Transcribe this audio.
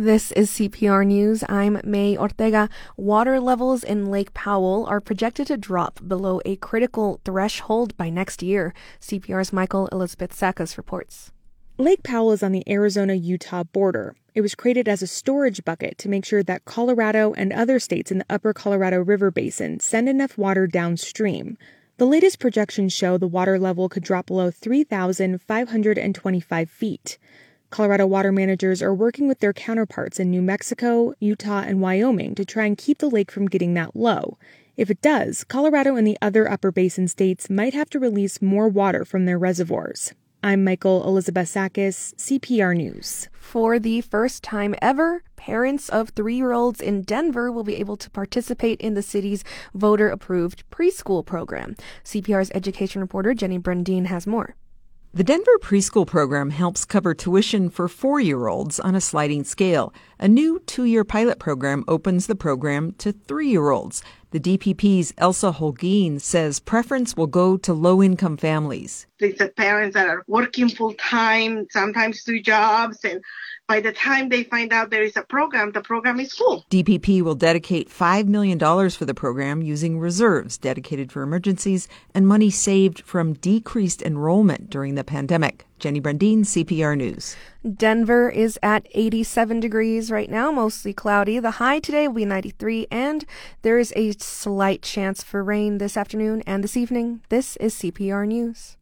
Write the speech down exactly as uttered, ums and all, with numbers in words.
This is C P R News. I'm May Ortega. Water levels in Lake Powell are projected to drop below a critical threshold by next year. C P R's Michael Elizabeth Sackas reports. Lake Powell is on the Arizona-Utah border. It was created as a storage bucket to make sure that Colorado and other states in the upper Colorado River Basin send enough water downstream. The latest projections show the water level could drop below three thousand five hundred twenty-five feet. Colorado water managers are working with their counterparts in New Mexico, Utah, and Wyoming to try and keep the lake from getting that low. If it does, Colorado and the other upper basin states might have to release more water from their reservoirs. I'm Michael Elizabeth Sackas, C P R News. For the first time ever, parents of three-year-olds in Denver will be able to participate in the city's voter-approved preschool program. C P R's education reporter Jenny Brundin has more. The Denver preschool program helps cover tuition for four-year-olds on a sliding scale. A new two-year pilot program opens the program to three-year-olds. The D P P's Elsa Holguin says preference will go to low-income families. These are parents that are working full-time, sometimes two jobs, and by the time they find out there is a program, the program is full. D P P will dedicate five million dollars for the program using reserves dedicated for emergencies and money saved from decreased enrollment during the pandemic. Jenny Brundin, C P R News. Denver is at eighty-seven degrees right now, mostly cloudy. The high today will be ninety-three, and there is a slight chance for rain this afternoon and this evening. This is C P R News.